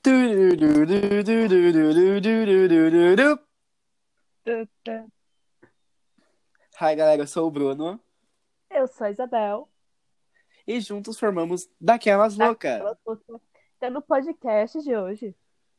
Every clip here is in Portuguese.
Hi, galera, eu sou o Bruno Eu sou a Isabel, e juntos formamos Daquelas Loucas. daquela puta. Então, no podcast de hoje,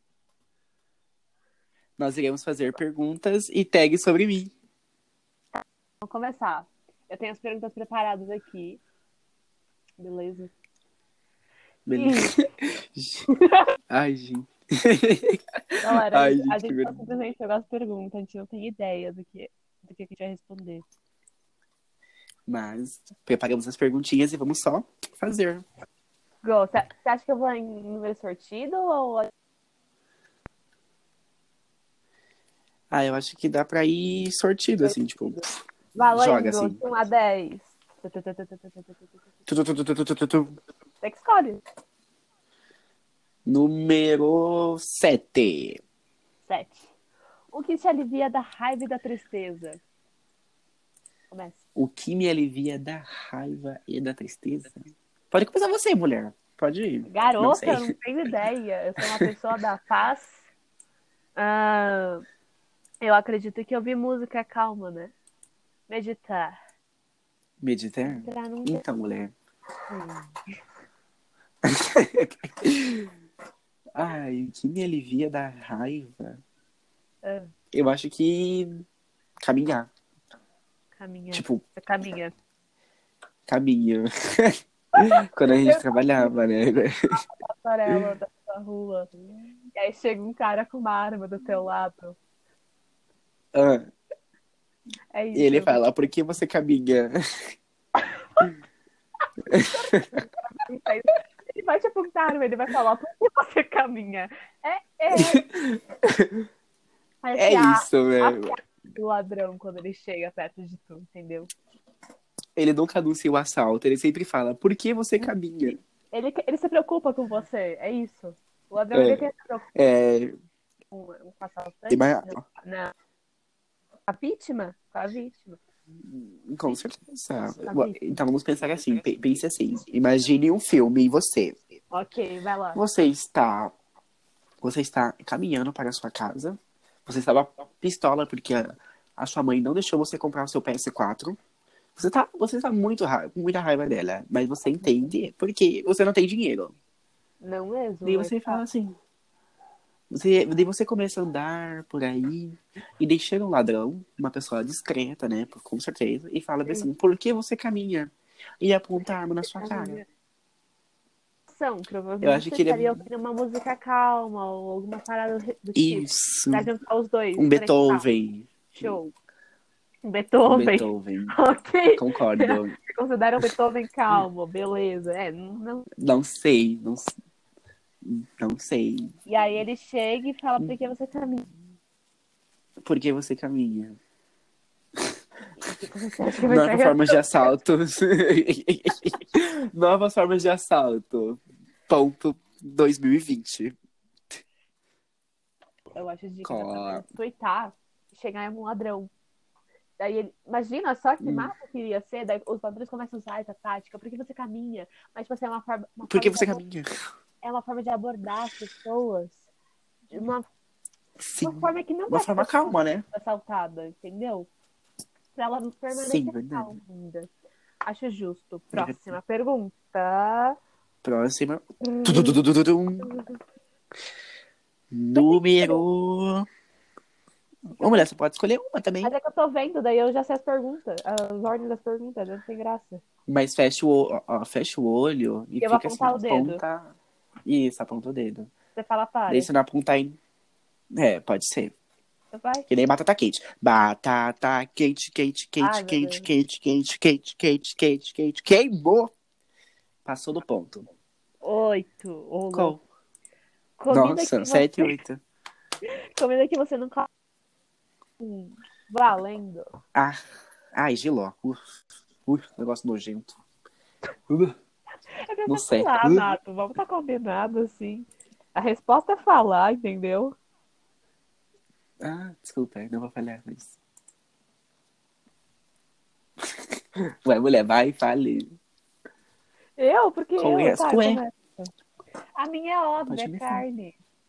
Nós iremos fazer perguntas e tags sobre mim. vamos começar. Eu tenho as perguntas preparadas aqui, beleza? E, Beleza? Ai, gente. galera, Ai, a gente, que gente só vergonha. simplesmente pegou as perguntas, a gente não tem ideia do que a gente vai responder. Mas preparamos as perguntinhas e vamos só fazer. Gô, você acha que eu vou em número sortido ou Ah, eu acho que dá pra ir sortido, assim, tipo, joga valendo assim. de 1 a 10? Tu, tu, tu, tu, tu, tu, tu, tu, tu. Você que escolhe. Número 7. 7. O que te alivia da raiva e da tristeza? Começa. O que me alivia da raiva e da tristeza? Pode começar você, mulher. Pode ir. Não Garota, eu sei. não tenho ideia. Eu sou uma pessoa da paz. Ah, eu acredito que ouvir música é calma, né? Meditar. Meditar? Entrar num Então, mulher. Ai, o que me alivia da raiva? ah, Eu acho que caminhar. caminhar. Tipo, Você caminha. caminho. Quando a gente Eu trabalhava, né? passarela da sua rua. E aí chega um cara com uma arma do teu lado. Ah, É e isso. ele fala, por que você caminha? Ele vai te apontar, mas ele vai falar, por que você caminha? É É essa é isso, a velho. piada do ladrão quando ele chega perto de tu, entendeu? Ele nunca anuncia o assalto, ele sempre fala, por que você caminha? Ele se preocupa com você, é isso. O ladrão ele É, tem se preocupar é, com o assaltante, mas, não, a vítima, com a vítima. com certeza. A vítima. Então vamos pensar assim, pense assim, imagine um filme e você. Ok, vai lá. Você está, você está caminhando para a sua casa, você estava pistola porque a sua mãe não deixou você comprar o seu PS4. Você tá muito com muita raiva dela, mas você entende porque você não tem dinheiro. Não mesmo, Daí mas você tá. fala assim, daí você começa a andar por aí e daí chega um ladrão, uma pessoa discreta, né, com certeza, e fala assim, por que você caminha? E aponta a arma na sua cara. Eu Provavelmente acho você que ele é estaria ouvindo uma música calma ou alguma parada do tipo, isso, pra juntar os dois, um conectar. Beethoven, Show. um Beethoven. Beethoven, Ok. concordo. Você considera o Beethoven calmo, beleza. Não. Não sei, não sei. E aí ele chega e fala, por que você caminha? Por que você caminha? O que você acha que vai ser a Novas formas de reação? assalto. Novas formas de assalto. Ponto 2020. Eu acho de que dá pra Co- tuitar e chegar em um ladrão. Daí ele, imagina só que Hum. massa que iria ser, daí os ladrões começam a usar essa tática, porque você caminha, mas tipo assim, Por que você caminha? é uma forma de abordar as pessoas de uma Sim. forma que não Uma vai forma fazer ela calma, né? ser assaltada, entendeu? Pra ela Sim, permanecer verdade. calma ainda. Acho justo. Próxima pergunta. Próxima. Tudududududutum. Você tem que escolher. Número. Ô, Você mulher, tem... você pode escolher uma Mas também. é que eu tô vendo, daí eu já sei as perguntas, as ordens das perguntas, não tem graça. Mas fecha o olho e E eu vou fica assim, apontar o dedo. aponta. Isso, aponta o dedo. Você fala Daí para. você não apontar em. É, pode ser. Você vai? Que nem batata quente. Batata quente, quente, Ai, quente, meu quente, Deus. quente, quente, quente, quente, quente, quente. Queimou! Passou do ponto. 8. Ô, louco. Qual? Comida Nossa, que 7 e você. 8. Comida que você não come. Valendo. Ah, ai, Giló. Negócio nojento. É pra Não você sei. falar, Nato. Vamos estar combinado assim. A resposta é falar, entendeu? Ah, desculpa, não vou falhar, mas. Ué, mulher, vai e fale. Eu? Porque eu? Começa. Tá, Ué, começa. A minha é óbvia, pode é começar. carne.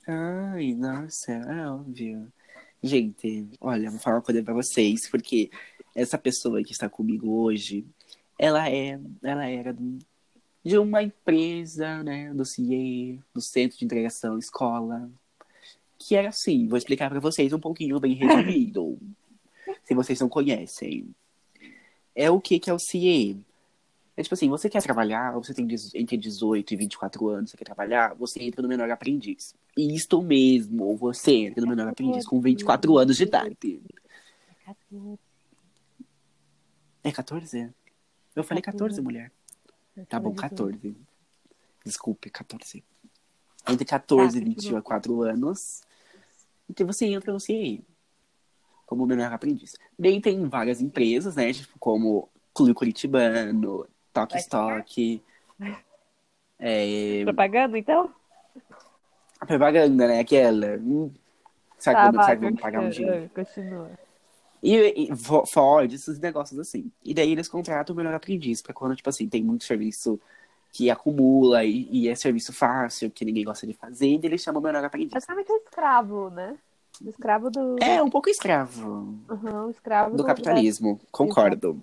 Ai, nossa, é óbvio. Gente, olha, vou falar uma coisa pra vocês, porque essa pessoa que está comigo hoje, ela era de uma empresa, né, do CIE, do Centro de Integração Escola, que era assim, vou explicar pra vocês um pouquinho bem resumido, se vocês não conhecem. É o que é o CIE? É tipo assim, você quer trabalhar, você tem entre 18 e 24 anos, você quer trabalhar, você entra no menor aprendiz. Isto mesmo, você entra no menor aprendiz com 24 anos de idade. 14, É 14? Eu falei 14, 14. mulher. Eu Tá falei bom, de tudo. 14. Desculpe, 14. Entre Tá, 14 e continua. 24 anos, então você entra no CIE como menor aprendiz. Daí tem várias empresas, né, tipo, como Clube Curitibano, Toque Vai pagar? Stock, Propaganda, então? a propaganda, né, aquela. Tá, vai, Sabe, vamos pagar um dinheiro. continua. Ford, esses negócios assim. E daí eles contratam o melhor aprendiz, pra quando, tipo assim, tem muito serviço que acumula e é serviço fácil, que ninguém gosta de fazer, e daí eles chamam o melhor aprendiz. Basicamente é escravo, né? Escravo É um pouco escravo Uhum, escravo do da... capitalismo, Exato. concordo.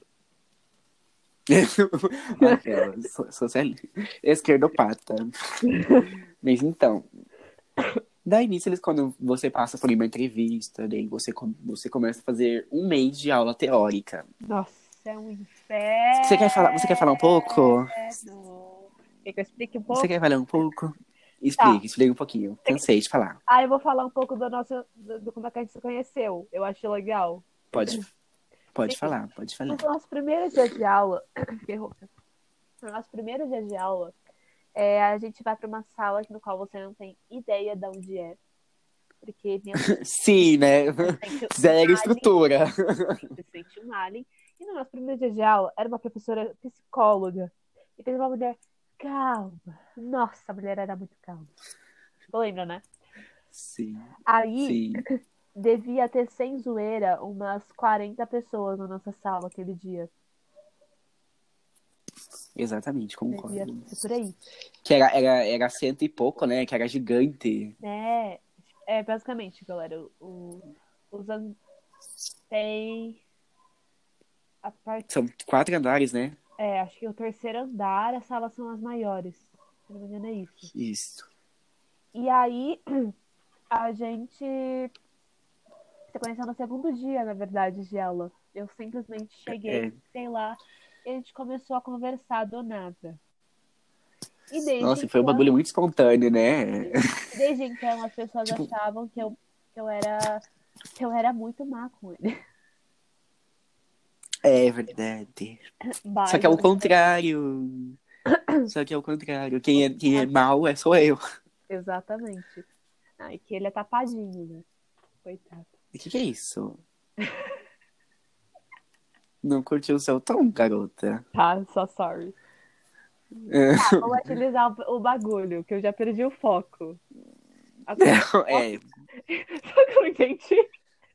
Aquela, socialista, esquerdopata. Mas então, daí nisso, eles, quando você passa por uma entrevista, daí você começa a fazer um mês de aula teórica. Nossa, é um Você quer falar um pouco? inferno. Quer que eu explique um Você pouco? quer falar um pouco? Tá. Explique um pouquinho. Cansei de falar. Ah, eu vou falar um pouco do como é que a gente se conheceu. Eu achei legal. Pode, pode Seguinte, falar, pode falar. no nosso primeiro dia de aula, fiquei rouca. No nosso primeiro dia de aula, a gente vai para uma sala no qual você não tem ideia de onde é. Porque, meu Deus, Sim, né? você sente um Zero alien. estrutura. Você sente um alien. E no nosso primeiro dia de aula, era uma professora psicóloga. E teve uma mulher calma. Nossa, a mulher era muito calma. Tu lembra, né? Sim, Aí, sim. devia ter, sem zoeira, umas 40 pessoas na nossa sala aquele dia. Exatamente, Devia concordo. ser por aí. Que era cento e pouco, né? Que era gigante. Basicamente, galera, os tem a parte. São 4 andares, né? Acho que o terceiro andar, as salas são as maiores. Se não me engano, é isso. Isso. E aí, a gente se conheceu no segundo dia, na verdade, de aula. Eu simplesmente cheguei, É. sei lá, e a gente começou a conversar do nada. E desde Nossa, foi um então, bagulho muito espontâneo, né? as pessoas Tipo, achavam que eu era muito má com ele. é verdade. Só Mas que é o contrário. Só que é o contrário. Quem é mal sou eu. exatamente. E que ele é tapadinho, né? Coitado. O que é isso? Não curtiu o seu tom, garota? Tá, só sorry. Vou utilizar o bagulho, que eu já perdi o foco. É, Só que eu não entendi.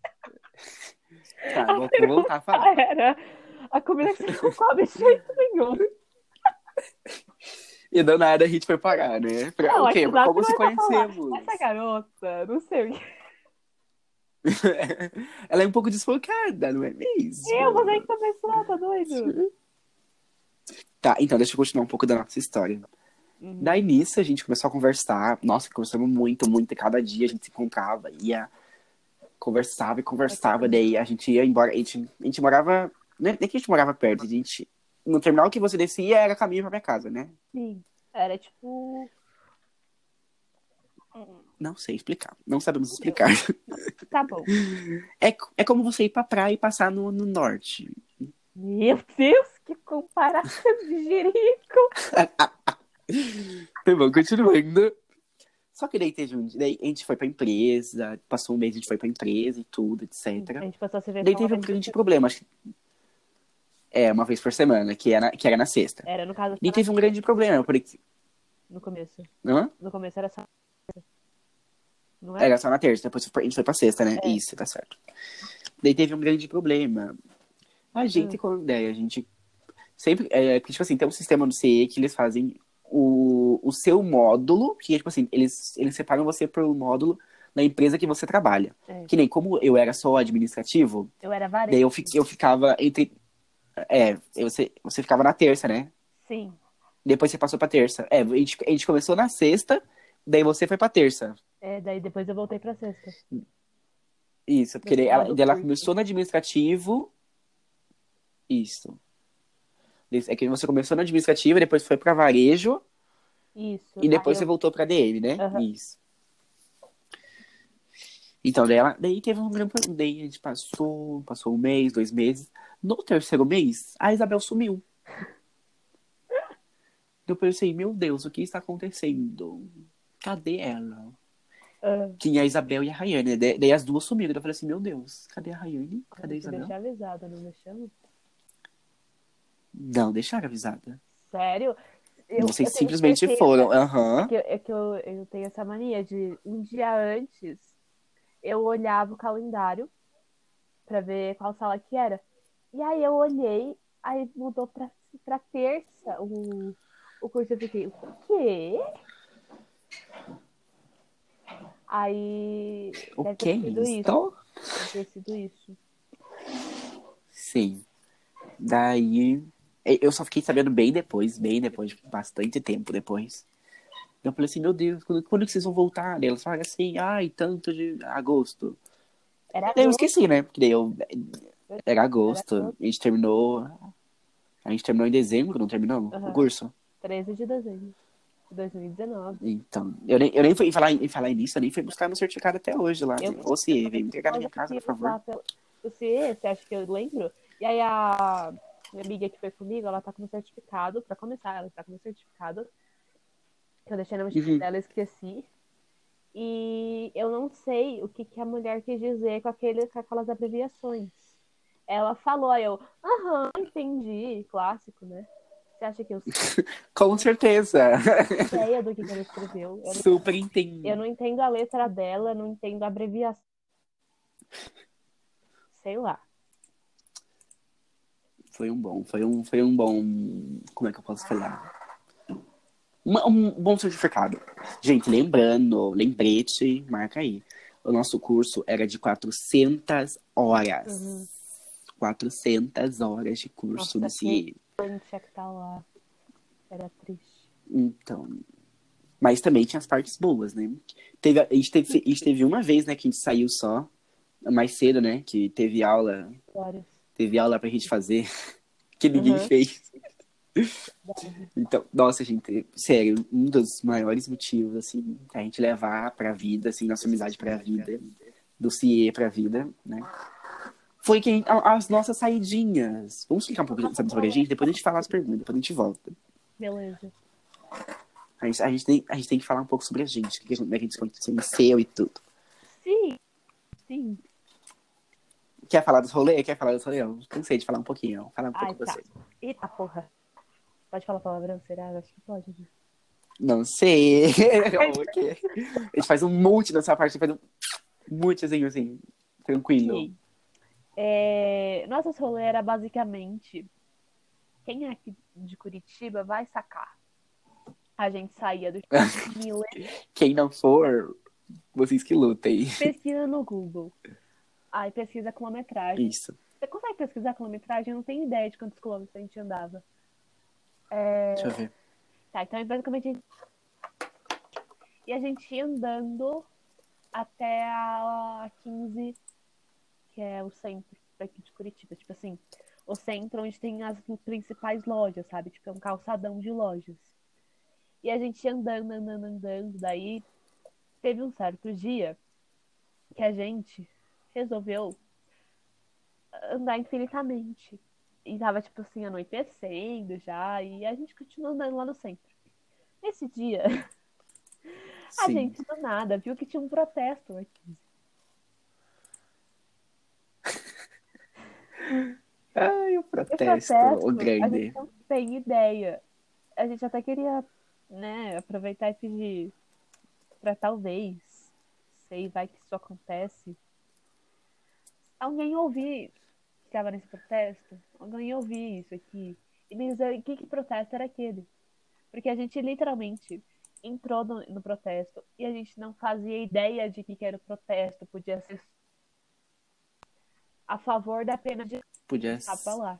tá, vou voltar a falar. Era a comida que você não come de jeito nenhum. E do nada a gente foi parar, né? Não, O é quê? que dá Como que se vai estar falando. conhecemos? Essa garota, não sei o que. Ela é um pouco desfocada, não é Você mesmo? que começou, tá doido? Tá, então deixa eu continuar um pouco da nossa história. Daí nisso a gente começou a conversar. Nossa, conversamos muito, muito. E cada dia a gente se encontrava, conversava e conversava. Daí a gente ia embora. A gente morava. Nem que a gente morava perto, a gente. No terminal que você descia era caminho pra minha casa, né? Sim. Era tipo. Não sei explicar. Não sabemos explicar. Tá bom. É como você ir pra praia e passar no norte. Meu Deus, que comparação de jerico. Tá bom, continuando. Só que daí teve daí a gente foi pra empresa, passou um mês, a gente foi pra empresa e tudo, etc. A gente passou a se ver Daí só uma teve um vez por grande semana. problema, acho que uma vez por semana, que era na sexta. Era, no caso, Daí só teve um grande problema, porque. no começo. Hã? No começo era só. Não é? Era só na terça, depois a gente foi pra sexta, né? É. Isso, tá certo. Daí teve um grande problema. A gente, com a ideia, a gente sempre. Porque, tipo assim, tem um sistema no CE que eles fazem o seu módulo, que tipo assim, eles separam você por módulo na empresa que você trabalha. É. Que nem como eu era só administrativo, Eu era daí varejo. eu ficava entre. Você ficava na terça, né? Sim. Depois você passou pra terça. A gente começou na sexta, daí você foi pra terça. Daí depois eu voltei pra sexta. Isso, No porque final do daí ela curso. começou no administrativo. Isso. É que você começou no administrativo, depois foi pra varejo, Isso. e Aí depois você eu. voltou pra DM, né? Aham. Isso. Então, daí teve um grande. Daí a gente passou um mês, 2 meses. No terceiro mês, a Isabel sumiu. Eu pensei, meu Deus, o que está acontecendo? Cadê ela? Ah, Tinha a Isabel e a Rayane. Daí as duas sumiram. Eu falei assim, meu Deus, cadê a Rayane? Cadê a te Isabel? deixar avisada, não deixamos? Não, deixaram avisada. Sério? Eu Vocês tenho simplesmente certeza. foram. Aham. Eu tenho essa mania de um dia antes eu olhava o calendário pra ver qual sala que era. E aí eu olhei, aí mudou pra terça o curso. Eu fiquei, o quê? Aí O deve que ter é sido isso. isso? Deve ter sido isso. Sim. Daí. Eu só fiquei sabendo bem depois, bastante tempo depois. Eu falei assim, meu Deus, quando que vocês vão voltar? Daí elas falaram assim, ai, tanto de agosto. Era Daí eu agosto, esqueci, né? Porque daí era era agosto. agosto. A gente terminou em dezembro, não terminou o Aham. curso? 13 de dezembro de 2019. Então, eu nem fui em falar nisso, eu nem fui buscar meu certificado até hoje lá. Eu, Ou eu se também vem me fiz entregar na umas minha casa, por arquivos favor. lá pelo CIE, você acha que eu lembro? E aí a minha amiga que foi comigo, ela tá com o certificado, pra começar, ela tá com o certificado, que eu deixei na mochila Uhum. dela e esqueci. E eu não sei o que, que a mulher quis dizer com aquelas abreviações. Ela falou, aí eu, aham, entendi, clássico, né? Você acha que eu Com certeza. tenho ideia do que ela escreveu? Super Eu entendo. não entendo a letra dela, não entendo a abreviação, sei lá. Foi um bom, como é que eu posso falar? Um bom certificado. Gente, lembrete, marca aí. O nosso curso era de 400 horas. Uhum. 400 horas de curso Nossa, do CIE. quem tinha que estar lá. Era triste. Então, mas também tinha as partes boas, né? A gente teve uma vez, né, que a gente saiu só, mais cedo, né? Que Vários. teve aula pra gente fazer, que ninguém Uhum. fez. Então, nossa, gente, sério, um dos maiores motivos, assim, a gente levar pra vida, assim, nossa amizade pra vida, do CIE pra vida, né? Foi as nossas saidinhas. Vamos explicar um pouco sobre a gente, depois a gente fala as perguntas, depois a gente volta. Beleza. A gente tem que falar um pouco sobre a gente, como é que a gente conheceu e tudo. Sim, sim. Quer falar dos rolês? Quer falar dos rolês? Eu cansei de falar um pouquinho. Vou falar um pouco Ai, com tá. você. Eita porra. Pode falar palavrão, será? Acho que pode, né? Não sei. Ok. A gente faz um monte nessa parte, faz um montezinho assim, tranquilo. Ok. Nossa rolê era basicamente. Quem é aqui de Curitiba vai sacar. A gente saía do Miller, Quem não for, vocês que lutem. pesquisa no Google. Aí pesquisa quilometragem. Isso. Você consegue pesquisar quilometragem? Eu não tenho ideia de quantos quilômetros a gente andava. Deixa eu ver. Tá, então basicamente. E a gente ia andando até a 15, que é o centro daqui de Curitiba. Tipo assim, o centro onde tem as principais lojas, sabe? Tipo, é um calçadão de lojas. E a gente ia andando, andando, andando. Daí teve um certo dia que a gente resolveu andar infinitamente. E tava, tipo assim, anoitecendo já. E a gente continuou andando lá no centro. Nesse dia, a Sim. gente do nada viu que tinha um protesto aqui. Ai, o E protesto, o protesto, a gente grande. não tem ideia. A gente até queria, né, aproveitar e pedir pra talvez, sei, vai que isso acontece, alguém ouvir que estava nesse protesto, alguém ouvir isso aqui e me dizer que protesto era aquele. Porque a gente literalmente entrou no protesto e a gente não fazia ideia de que era o protesto. Podia ser a favor da pena de Podia. estar lá.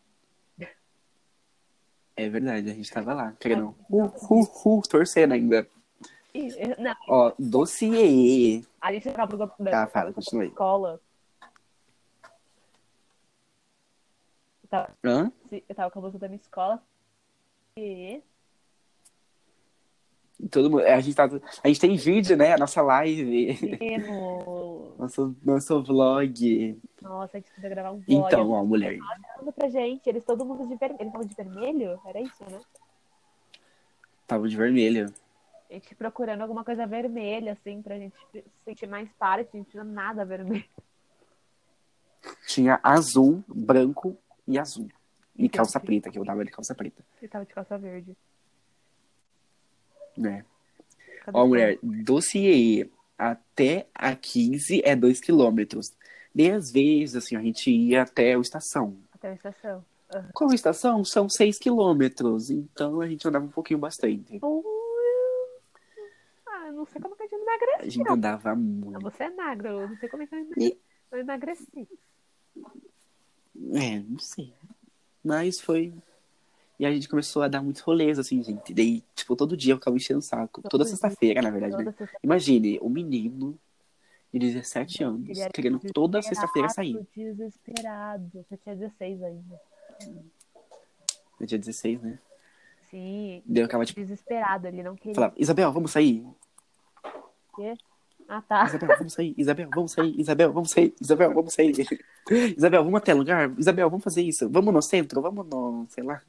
É verdade, a gente tava lá, A querendo. gente não Torcendo ainda. Não, Ó, dossiê. a gente ficava Tá, da fala, continue. escola. Hã? Eu tava com a música da minha escola. E Todo mundo, a gente tem vídeo, né? A nossa live. temos. Nosso vlog. Nossa, a gente podia gravar um vlog. Então, ó, mulher. Falando pra gente, eles todo mundo de vermelho. Eles estavam de vermelho? Era isso, né? Tava de vermelho. A gente procurando alguma coisa vermelha, assim, pra gente se sentir mais parte. A gente não tinha nada vermelho. Tinha azul, branco e azul. E Então, calça preta, que eu dava de calça preta. ele tava de calça verde. Né? Cadê Ó, o mulher, dossiê até a 15 é 2 quilômetros. E às vezes, assim, a gente ia até a estação. até a estação? Qual a estação? São 6 quilômetros. Então a gente andava um pouquinho bastante. Eu não sei como que a gente A emagreci. gente andava muito. Você é magra, eu não sei como é que E, eu emagreci. não sei. Mas foi. E a gente começou a dar muitos rolês, assim, gente. Daí, tipo, todo dia eu ficava enchendo o saco. Toda sexta-feira, na verdade, né? Toda sexta-feira. Imagine, um menino de 17 anos Ele era querendo toda sexta-feira sair. desesperado. Você tinha 16 ainda. No dia 16, né? Sim, Daí eu ficava, tipo, desesperado. Ele não queria. falava, Isabel, vamos sair. O quê? Ah, tá. Isabel, vamos sair. Isabel, vamos sair. Isabel, vamos sair. Isabel, vamos sair. Isabel, vamos até lugar. Isabel, vamos fazer isso. Vamos no centro. Vamos no, sei lá.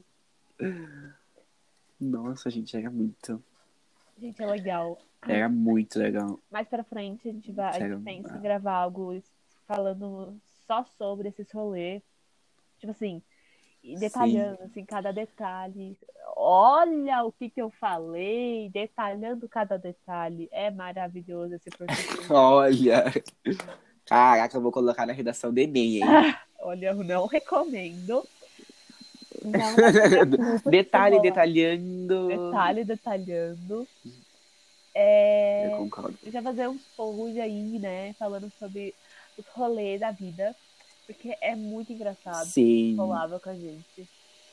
Nossa, gente, era muito. Gente, é legal. Era muito legal. Mais pra frente, a Sério. gente pensa em gravar algo falando só sobre esses rolês. Tipo assim, e detalhando, assim, cada detalhe. Olha o que eu falei, detalhando cada detalhe. É maravilhoso esse português. Olha. Caraca, eu vou colocar na redação do Enem, hein? Olha, eu não recomendo. Não Detalhe, detalhando. Detalhe, detalhando. Eu concordo. Eu já fazer uns posts aí, né? Falando sobre os rolês da vida. Porque é muito engraçado. Sim. Rolava com a gente.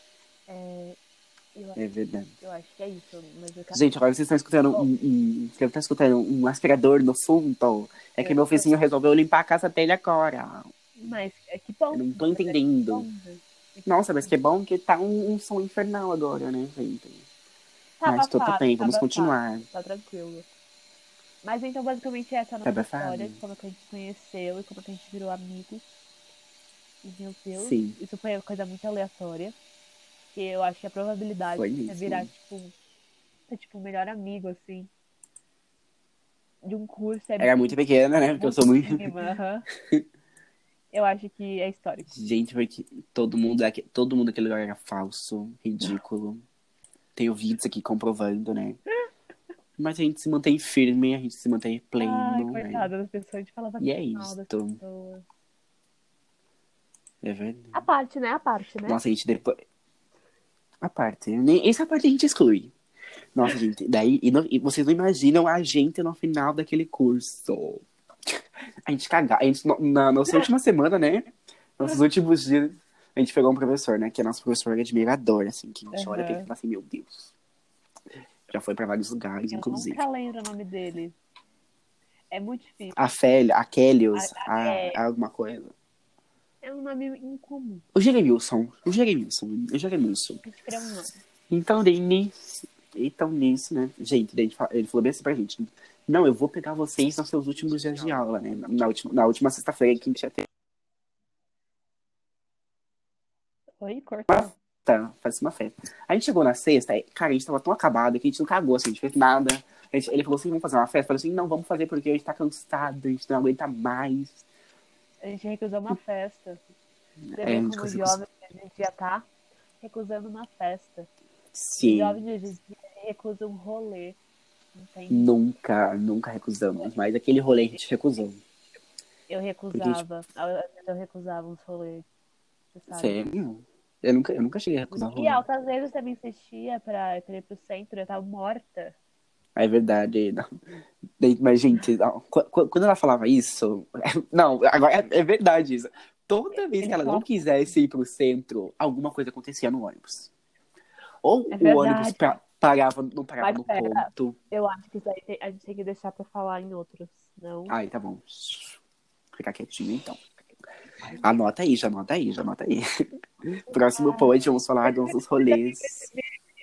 É verdade. Eu acho que é isso. Mas eu Gente, agora vocês estão escutando você tá escutando um aspirador no fundo. É que meu vizinho resolveu limpar a casa dele agora. Mas é que bom. Eu não tô entendendo. Nossa, mas que bom que tá um som infernal agora, né, gente? Tá Mas tudo abafado, bem, vamos continuar. tá tranquilo. Mas então, basicamente, essa é a Tá nossa abafado? história de como que a gente se conheceu e como que a gente virou amigos. E, meu Deus, Sim. isso foi uma coisa muito aleatória. Que eu acho que a probabilidade Foi de isso, você virar, né? tipo, o melhor amigo, assim, de um curso Era muito pequena, né? Porque eu sou muito. mínima, aham. Eu acho que é histórico. Gente, porque todo mundo daquele lugar era falso, ridículo. Tenho vídeos aqui comprovando, né? Mas a gente se mantém firme, a gente se mantém Ai, pleno. coitada das pessoas, a gente falava E é mal das isto. pessoas. É verdade. A parte, né? Nossa, a gente depois. A parte. Essa parte a gente exclui. Nossa, gente, daí. E vocês não imaginam a gente no final daquele curso. A gente cagava. A gente, na nossa última semana, né? Nossos últimos dias, a gente pegou um professor, né? Que é nosso professor admirador, assim, que a gente olha pra ele e fala assim, meu Deus. Já foi pra vários lugares, inclusive. Eu nunca lembro o nome dele. É muito difícil. A Félia, a Kélios, alguma coisa. É um nome incomum. O Jeremilson. A gente Então, criou um nome. Então, nisso, né? Gente, daí ele falou bem assim pra gente. Não, eu vou pegar vocês nos seus últimos dias de aula, né? Na última sexta-feira que a gente ia ter. Oi, cortou. Tá, faz uma festa. A gente chegou na sexta, cara, a gente tava tão acabado que a gente não cagou, assim, a gente fez nada. Ele falou assim, vamos fazer uma festa? Eu falei assim, não, vamos fazer porque a gente tá cansado, a gente não aguenta mais. A gente recusou uma festa. Você A vê gente como conseguiu. jovem a gente já tá recusando uma festa. Sim. Jovem de hoje em dia recusa um rolê. Entende? Nunca recusamos, mas aquele rolê a gente recusou. Eu recusava. Eu recusava uns rolês. Você sabe? Sério? Eu nunca cheguei a recusar E rolê. altas vezes também insistia pra ir pro centro, eu tava morta. É verdade. Não. Mas, gente, não, quando ela falava isso. Não, agora é verdade isso. Toda vez que Ele ela não falava, quisesse ir pro centro, alguma coisa acontecia no ônibus. Ou é o ônibus verdade. parava, não parava Mas no pera, ponto. eu acho que isso aí a gente tem que deixar pra falar em outros, não? Ai, tá bom. Ficar quietinho então. Anota aí, já anota aí, já anota aí. Próximo Ah, pod, vamos falar dos nossos rolês.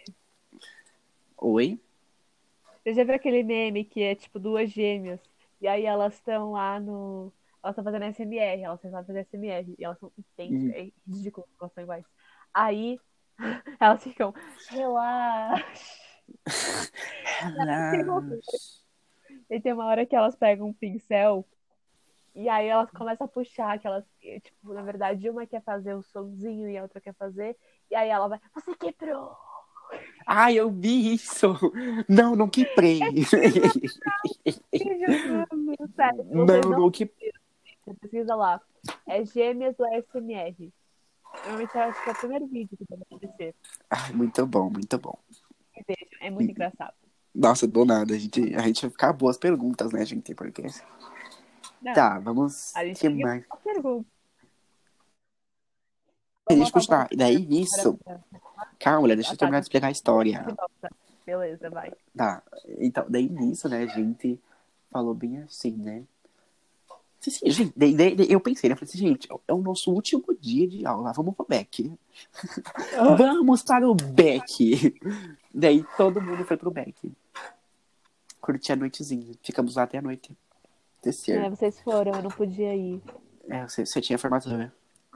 Oi? você já viu aquele meme que é tipo duas gêmeas? E aí elas estão lá no. Elas estão fazendo SMR, elas tentaram fazer SMR. E elas são idênticas, é ridículo, elas são iguais. Aí elas ficam, relaxa. Relaxa. E tem uma hora que elas pegam um pincel e aí elas começam a puxar, que elas, tipo, na verdade, uma quer fazer o sonzinho e a outra quer fazer. E aí ela vai, você quebrou! Ai, eu vi isso. Não, não quebrei. Juro, sério, se vocês Não, não não que. assistem, pesquisa lá. É Gêmeas do ASMR. Normalmente eu acho que é o primeiro vídeo que vai aparecer. Ai, muito bom, muito bom. E vejam, é muito engraçado. Nossa, do nada. A gente vai ficar boas perguntas, né, gente? Porque. Não, Tá, vamos. a O gente que tem mais? uma pergunta. A Vamos gente voltar um pouco continuar. pra E daí, história. nisso. Calma, mulher, deixa Ah, eu tá, terminar de explicar a história. volta. Beleza, vai. Tá. Então, daí nisso, né, a gente falou bem assim, né? Sim, gente, daí eu pensei, né? Falei assim, gente, é o nosso último dia de aula. Vamos pro Beck. Vamos para o Beck. Daí todo mundo foi pro Beck. Curti a noitezinha. Ficamos lá até a noite. É, Descer. vocês foram, eu não podia ir. É, você tinha formatura.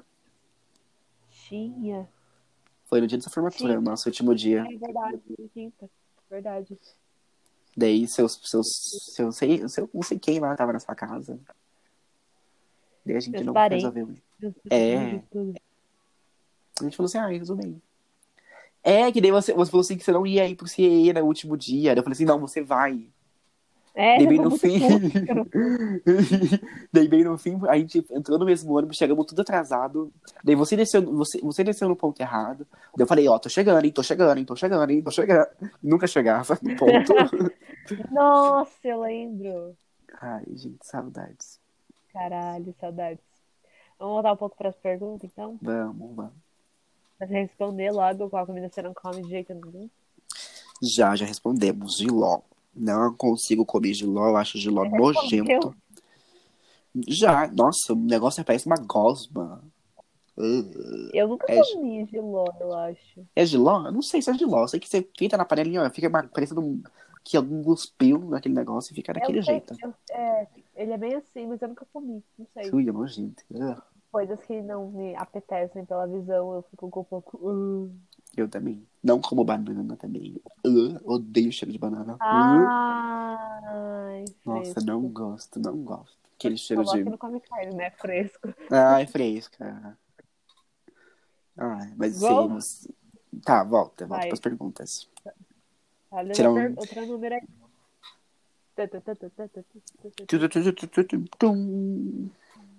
Tinha. Foi no dia da sua formatura, Tinha, o nosso último dia. é verdade, quinta. Verdade. Daí seu não sei quem lá tava na sua casa. Daí a gente Meus não parentes, resolveu ir. meus É. amigos, tudo. A gente falou assim, resolveu bem. É, que daí você falou assim que você não ia ir pro CIE no último dia. Daí eu falei assim, não, você vai. É, Daí você bem ficou no muito fim. puto que eu não fui. Daí bem no fim, a gente entrou no mesmo ônibus, chegamos tudo atrasado. Daí você desceu no ponto errado. Daí eu falei, ó, tô chegando, hein, tô chegando, hein, tô chegando, hein, tô chegando. Nunca chegava no ponto. Nossa, eu lembro. Ai, gente, saudades. Caralho, saudades. Vamos voltar um pouco para as perguntas, então? Vamos, vamos. Pra você responder logo qual comida você não come de jeito nenhum. Já respondemos. Giló. Não consigo comer giló, eu acho giló Respondeu. nojento. Já, nossa, o negócio parece uma gosma. Eu nunca É, comi giló, eu acho. é giló? Eu não sei se é giló. Eu sei que você frita na panelinha, ó, fica parecendo que algum cuspiu naquele negócio e fica Eu daquele sei, jeito. ele é bem assim, mas eu nunca comi. Não sei. Ui, é nojento. Coisas que não me apetecem pela visão, eu fico com um pouco. Eu também. Não como banana também. Odeio o cheiro de banana. Ai, Nossa, não fresco. gosto, não gosto. Aquele Você cheiro falou que de. não come carne, né? Fresco. Ai, fresca. Ai, mas sei. Vamos? Tá, volta pras Vai. perguntas. Olha Tirar outra número aí. um.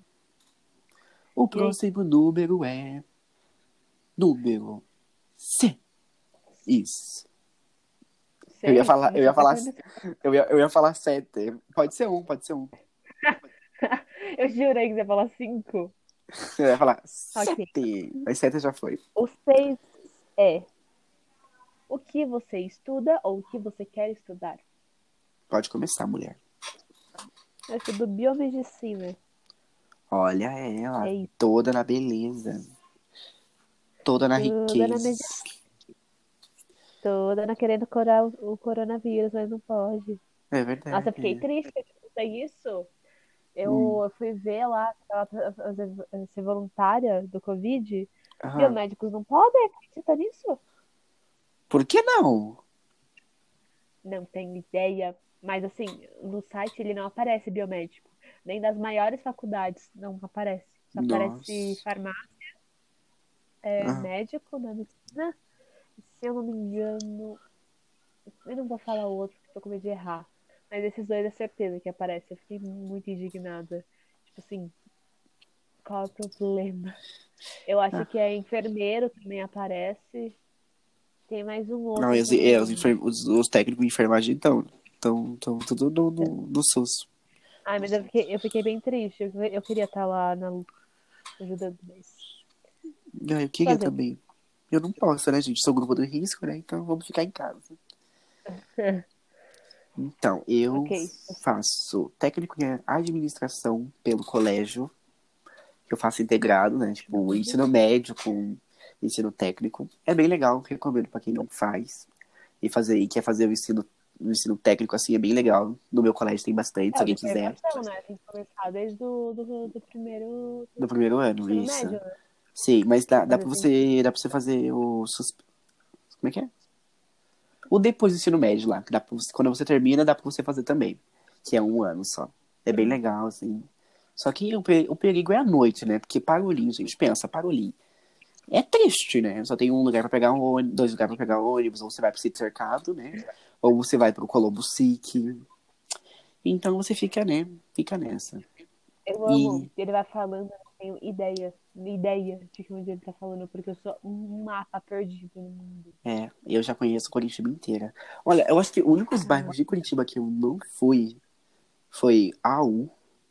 O E aí? próximo número é. Número C. Isso. Eu ia Seis? falar, eu ia Você tá falar, querendo... eu ia falar sete. Pode ser um, pode ser um. Eu jurei que você ia falar cinco. Eu ia falar Ok. sete. Mas sete já foi. O seis é o que você estuda ou o que você quer estudar? Pode começar, mulher. Eu estudo biomedicina. Olha ela, É isso. toda na beleza, toda na Toda na riqueza. medicina. Toda na querendo curar o coronavírus, mas não pode. É Nossa, eu fiquei verdade. triste que eu escutei isso. Hum. Eu fui ver lá, ela fazer, ser voluntária do Covid. Ah, Biomédicos não podem acreditar nisso? por que não? Não tenho ideia. Mas assim, no site ele não aparece biomédico. Nem das maiores faculdades não aparece. Só aparece Nossa. farmácia, Ah, médico na medicina. Se eu não me engano, eu não vou falar o outro, porque tô com medo de errar. Mas esses dois é certeza que aparece. Eu fiquei muito indignada. Tipo assim, qual é o problema? Eu acho Ah, que é enfermeiro também aparece. Tem mais um não, outro que eu não lembro. os técnicos de enfermagem estão tudo no SUS. Ai, mas eu fiquei bem triste. Eu queria estar lá ajudando, mas Ah, eu queria fazer o quê? também. Eu não posso, né, gente? Sou grupo do risco, né? Então vamos ficar em casa. Então, eu Ok. faço técnico em administração pelo colégio, que eu faço integrado, né? Tipo, ensino médio com ensino técnico. É bem legal, recomendo pra quem não faz. E quer fazer o ensino técnico assim, é bem legal. No meu colégio tem bastante, se alguém De quiser. formação, né? Tem que começar desde do primeiro No primeiro ano, ensino isso. médio, né? Sim, mas Pra dá fazer pra sentido. você fazer como é que é? O depois do ensino médio lá, que quando você termina, dá pra você fazer também. Que é um ano só. É bem legal, assim. Só que o perigo é a noite, né? Porque Parolim, gente, pensa, Parolim. É triste, né? Só tem um lugar pra pegar um ônibus, dois lugares pra pegar um ônibus, ou você vai pro sítio cercado, né? Ou você vai pro Colombo Sique. Então você fica, né? Fica nessa. Eu amo. E, Ele vai falando, eu não tenho ideia de que onde ele tá falando, porque eu sou um mapa perdido no mundo. eu já conheço Curitiba inteira. Olha, eu acho que os únicos bairros de Curitiba que eu não fui foi AU,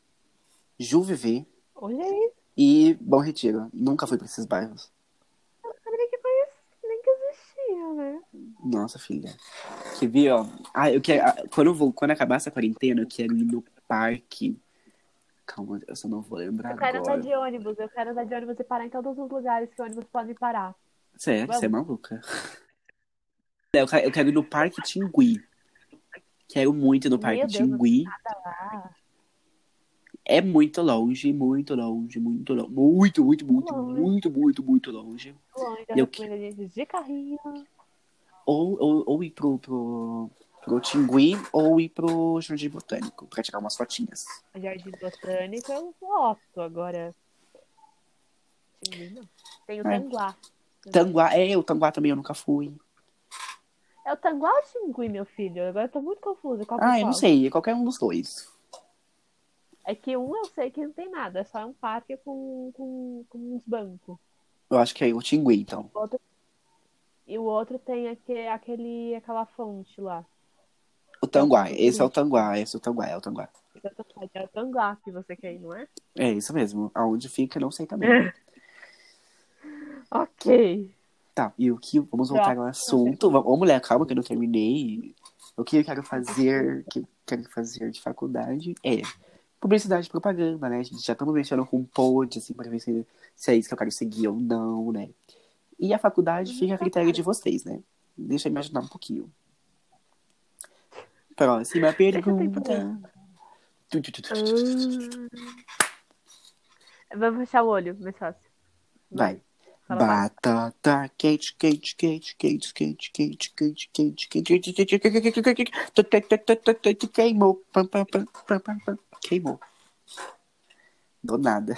Juviver Olha isso, e Bom Retiro. Nunca fui pra esses bairros. eu não sabia que conheço, nem que existia, né? Nossa, filha. Que vi, ó. Eu quero. Quando acabar essa quarentena, eu quero ir no parque. Calma, eu só não vou lembrar Eu quero andar agora. de ônibus, eu quero andar de ônibus e parar em todos os lugares que o ônibus pode parar. Sério, você é Vamos? maluca? Eu quero ir no Parque Tingui. Quero muito ir no Parque Meu Deus, não tem Tingui. nada lá. É muito longe, muito longe, muito longe. Muito, muito, muito, Longe, muito, muito, muito longe. longe. Eu Eu, recomendo a gente de carrinho. ou ir pro Tingui ou ir pro Jardim Botânico pra tirar umas fotinhas. Jardim Botânico eu gosto. Agora, Tingui não. Tem o É, Tanguá. o Tanguá também eu nunca fui. É o Tanguá ou o Tingui, meu filho? Agora eu tô muito confusa. Qual que é Ah, eu não qual? sei, é qualquer um dos dois. É que um eu sei que não tem nada. É só um parque com uns bancos. Eu acho que é o Tingui, então. Outro- E o outro tem aquela fonte lá, O que é o Tanguá, ponto esse é o turístico. Tanguá, esse é o Tanguá, é o Tanguá. É o Tanguá que você quer ir, não é? É isso mesmo. Aonde fica, não sei também. Ok. Tá, e o que. Vamos voltar ao Próxima assunto. pergunta. Ô, mulher, calma que eu não terminei. O que eu quero fazer, que eu quero fazer de faculdade é publicidade e propaganda, né? A gente já estamos mexendo com um pod, assim, pra ver se é isso que eu quero seguir ou não, né? E a faculdade fica a critério de vocês, né? Deixa eu imaginar um pouquinho. Próxima Deixa eu tentar. pergunta. Ah, vamos fechar o olho, mais fácil. Vai. Vai. Fala baixo. Batata quente, quente, quente, quente, quente, quente, quente, quente, quente, quente, quente, queimou. Pam, pam, pam, pam, pam, pam. Queimou. Do nada.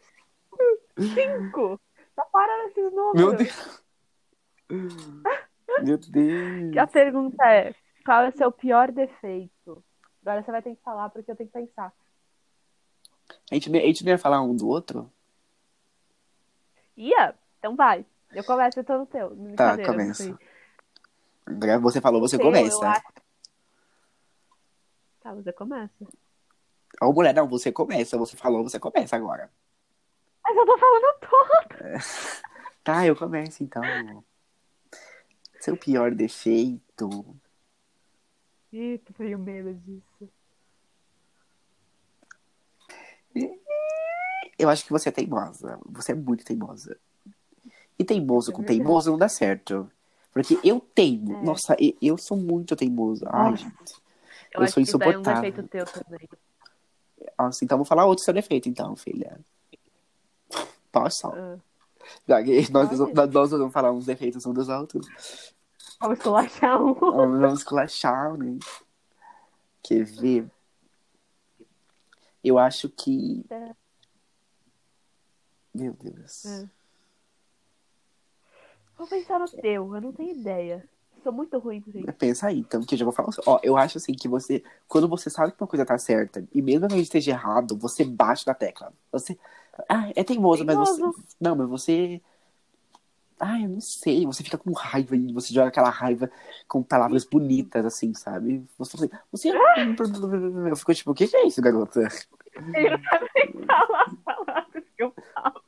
5. Só para nesses Meu números. Deus. Meu Que a Deus. pergunta é: qual é o seu pior defeito? Agora você vai ter que falar porque eu tenho que pensar. A gente não ia falar um do outro? Ia? Então vai. Eu começo então no teu. Tá, Brincadeira, não sei. começa. Agora você falou, O você teu, eu começa. acho. Tá, você começa. Ô, mulher, não, você começa. Você falou, você começa agora. Mas eu tô falando todo. Tá, eu começo então. Seu pior defeito. Ih, tô tenho medo disso. Eu acho que você é teimosa. Você é muito teimosa. E Isso teimoso é com verdade. teimoso não dá certo. Porque eu teimo. É. Nossa, eu sou muito teimoso. Ai, Nossa, gente. eu Eu acho sou que isso daí é um defeito insuportável. teu também. Nossa, então vou falar outro seu defeito, então, filha. Posso? Ah, Já que pode? nós vamos falar uns defeitos um dos outros. Vamos esculachar um. Vamos esculachar, né? Quer ver? Eu acho que. É. Meu Deus. É. Vou pensar no teu, eu não tenho ideia. Sou muito ruim por isso. Pensa aí, então, que eu já vou falar. Ó, eu acho assim que quando você sabe que uma coisa tá certa, e mesmo que a gente esteja errado, você bate na tecla. Ah, é teimoso, mas você. Teimoso. Não, mas você. Ah, eu não sei. Você fica com raiva e você joga aquela raiva com palavras bonitas, assim, sabe? Você fala assim, você. Eu fico tipo, o que é isso, garota? Ele não sabe nem falar as palavras que eu falo.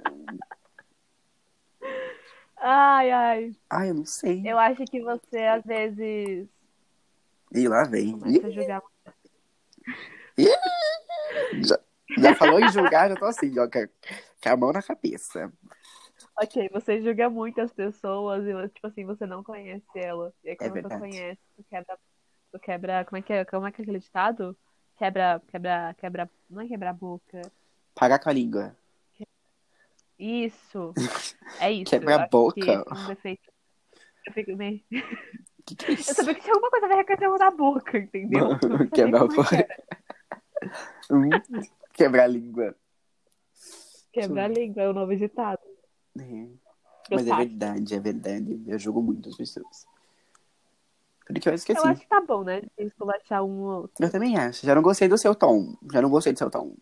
Ai, ai. Ah, eu não sei. Eu acho que você, às vezes, E lá vem. começa a julgar. Ih, já, já falou em julgar, eu tô assim, ó, com a mão na cabeça. Ok, você julga muito as pessoas e, tipo assim, você não conhece ela. E aí, É quando tu verdade. conhece, tu quebra, como é que é aquele ditado? Quebra, não é quebra a boca. Pagar com a língua. Isso, é isso. Quebra Eu a acho que boca. esse é um defeito. Eu fico meio. Que é Eu isso? sabia que tinha alguma coisa a ver com a questão da boca, entendeu? Eu não sabia Quebrar a como é que boca. era. Quebrar a língua. Quebra a língua é o novo ditado. É. Mas é Gostaste? verdade, é verdade. Eu julgo muito as pessoas. Porque eu Eu esqueci. acho que tá bom, né? De esculachar um ou Eu outro. também acho. Já não gostei do seu tom. Já não gostei do seu tom.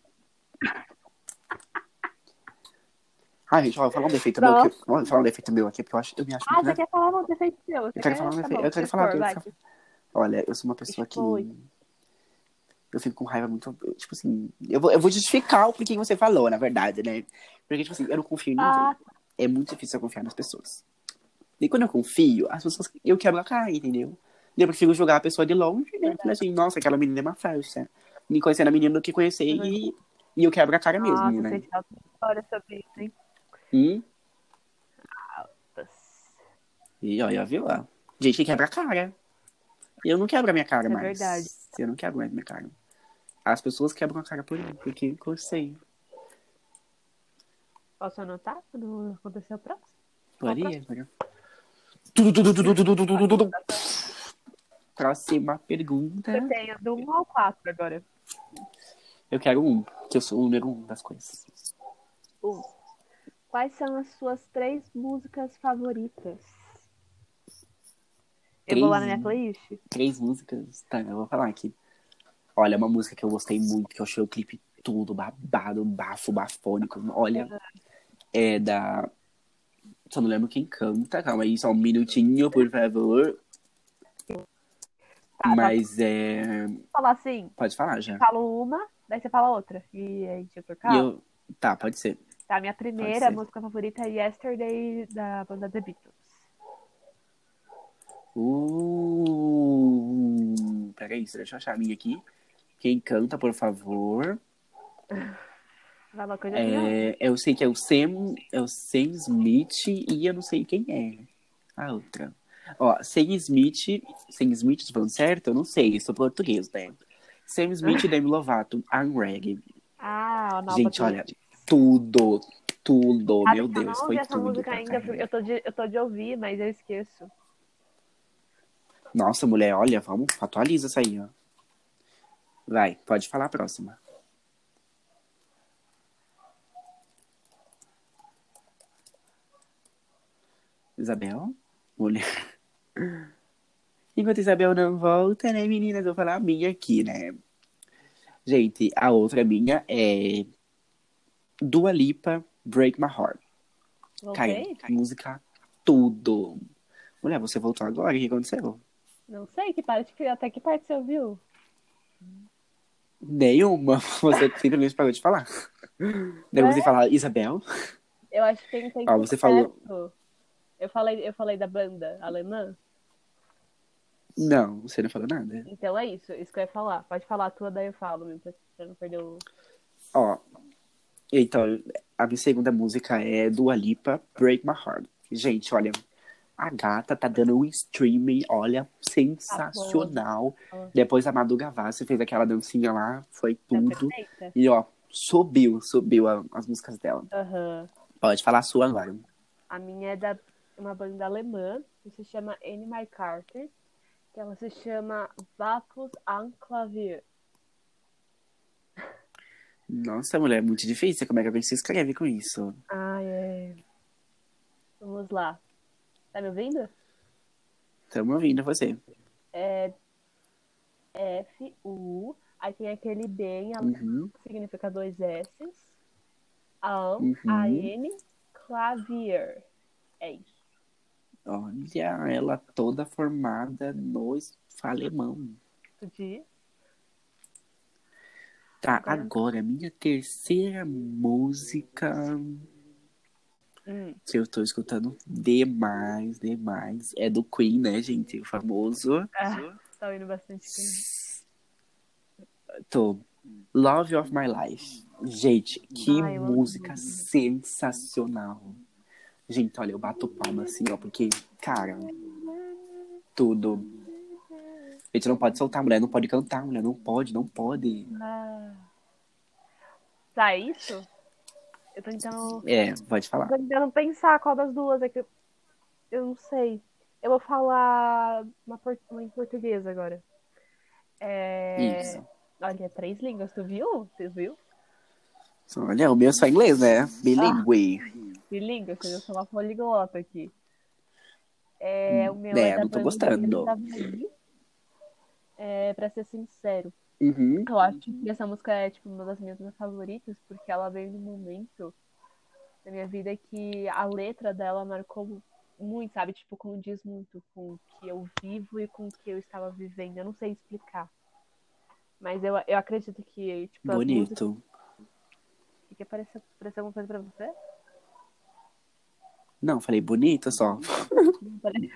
Ah, gente, ó, eu vou falar um defeito meu que. Pronto. Vou falar um defeito meu aqui, porque eu me acho Ah, muito você nada. quer falar um defeito seu? Eu Você quero falar quer? um Tá defeito. bom, Eu quero falar. expor, vai. Olha, eu sou uma pessoa que. Expor. Eu fico com raiva muito. Tipo assim. Eu vou justificar o porquê você falou, na verdade, né? Porque, tipo assim, eu não confio em ninguém. Ah, É muito difícil eu confiar nas pessoas. E quando eu confio, as pessoas. Eu quebro a cara, entendeu? E eu prefiro jogar a pessoa de longe, né? Falei verdade. assim, nossa, aquela menina é uma farsa. Me conhecendo a menina do que conhecer É verdade. e eu quebro a cara mesmo, Nossa, né? você tinha outra história sobre isso, hein? Hum? Nossa, E olha, viu? Ó. Gente que quebra a cara. Eu não quebro a minha cara é verdade. mais. Eu não quebro mais a minha cara. As pessoas quebram a cara por mim, porque eu sei. Posso anotar quando acontecer o próximo? Qual o Faria, próximo? faria. Tudo. Anotação. Próxima Você pergunta. tem do 1 ao 4 agora. Eu quero um, que eu sou o número um das coisas. 1. Quais são as suas 3 músicas favoritas? Eu vou Três, lá na minha playlist. três músicas. Tá, eu vou falar aqui. Olha, uma música que eu gostei muito, que eu achei o clipe tudo babado, bafo, bafônico. Olha, é da. Só não lembro quem canta, calma aí, só um minutinho, por favor. Tá, Mas é. falar assim, Pode falar eu já. falo uma, daí você fala outra. E a gente E trocar. eu. Tá, pode ser. Tá, minha Pode primeira ser. música favorita é Yesterday, da banda The Beatles. Peraí, deixa eu achar a minha aqui. Quem canta, por favor. Vai lá que eu já sei a outra. Eu sei que é o Sam Smith e eu não sei quem é a outra. Ó, Sam Smith, tô falando certo? Eu não sei, sou português, né? Sam Smith e Demi Lovato, I'm Reggae. Ah, a nova Gente, olha, playlist. tudo, tudo, Sabe meu que eu Deus, não ouvi foi essa tudo música pra ainda, porque caramba. eu tô de ouvir, mas eu esqueço. Nossa, mulher, olha, vamos, atualiza isso aí, ó. Vai, pode falar a próxima. Isabel? Mulher. Enquanto Isabel não volta, né, meninas? Eu vou falar a minha aqui, né? Gente, a outra minha é Dua Lipa, Break My Heart. Cara, Voltei? música tudo. Mulher, você voltou agora? O que aconteceu? Não sei até que parte você ouviu. Nenhuma. Você simplesmente parou de falar. Daí É, você fala, Isabel? eu acho que tem um Ó, tempo você falou. certo. Eu falei da banda alemã. Não, você não falou nada. Então é isso que eu ia falar. Pode falar a tua, daí eu falo, pra não perder o. Ó, então, a minha segunda música é Dua Lipa, Break My Heart. Gente, olha, a gata tá dando um streaming, olha, Famosa. sensacional. Depois a Madu Gavassi fez aquela dancinha lá, foi Tá tudo. perfeita? E ó, subiu as músicas dela. Aham. Pode falar a sua agora. A minha é da uma banda alemã, que se chama Anne My Carter, que ela se chama Vapus am Klavier. Nossa, mulher, é muito difícil. Como é que alguém se inscreve com isso? Ai, é. Vamos lá. Tá me ouvindo? Estamos ouvindo você. É F-U, aí tem aquele B em alemão, Uhum. que significa dois S's. Uhum. A-N, Clavier. É isso. Olha, ela toda formada no alemão. Podia. Tá, Agora. agora, minha terceira música Hum. que eu tô escutando demais, é do Queen, né, gente? O famoso. Ah, tá ouvindo bastante Queen. Tô. Love of My Life. Gente, que Ah, eu amo essa música música. sensacional. Gente, olha, eu bato palma assim, ó, porque, cara, tudo. A gente não pode soltar, a mulher não pode cantar, a mulher não pode, não pode. Ah. Tá, é isso? Eu tô tentando. É, pode Eu falar. tô tentando pensar qual das duas é que eu não sei. Eu vou falar uma em português agora. É... Isso. Olha, três línguas, tu viu? Você viu? Olha, o meu é só inglês, né? Ah, Bilingue. bilíngue, ou seja, eu sou uma poliglota aqui. É, o meu é É, da não tô banda Guerreiros gostando. da Havaí, pra ser sincero. Uhum. Eu acho que essa música é, tipo, uma das minhas favoritas, porque ela veio num momento da minha vida que a letra dela marcou muito, sabe? Tipo, condiz muito com o que eu vivo e com o que eu estava vivendo. Eu não sei explicar. Mas eu acredito que, tipo, as músicas. Bonito. O que apareceu alguma coisa pra você? Não, falei bonito só. Não parece.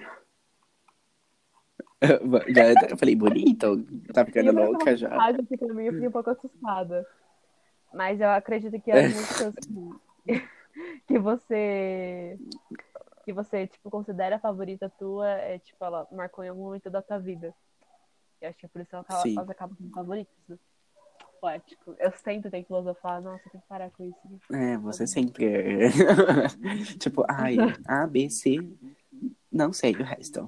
Eu falei bonito. Tá E ficando apareceu uma louca já. mensagem aqui pra mim, eu fiquei um pouco assustada. Mas eu acredito que as músicas que você que você, tipo, considera a favorita tua, tipo, ela marcou em algum momento da tua vida. Eu acho que é por isso que Sim. elas acabam sendo favoritas, né? Poético. Eu sempre tenho que filosofar, nossa, tem que parar com isso. Né? É, você sempre é. Tipo, ai, A, B, C. Não sei o resto.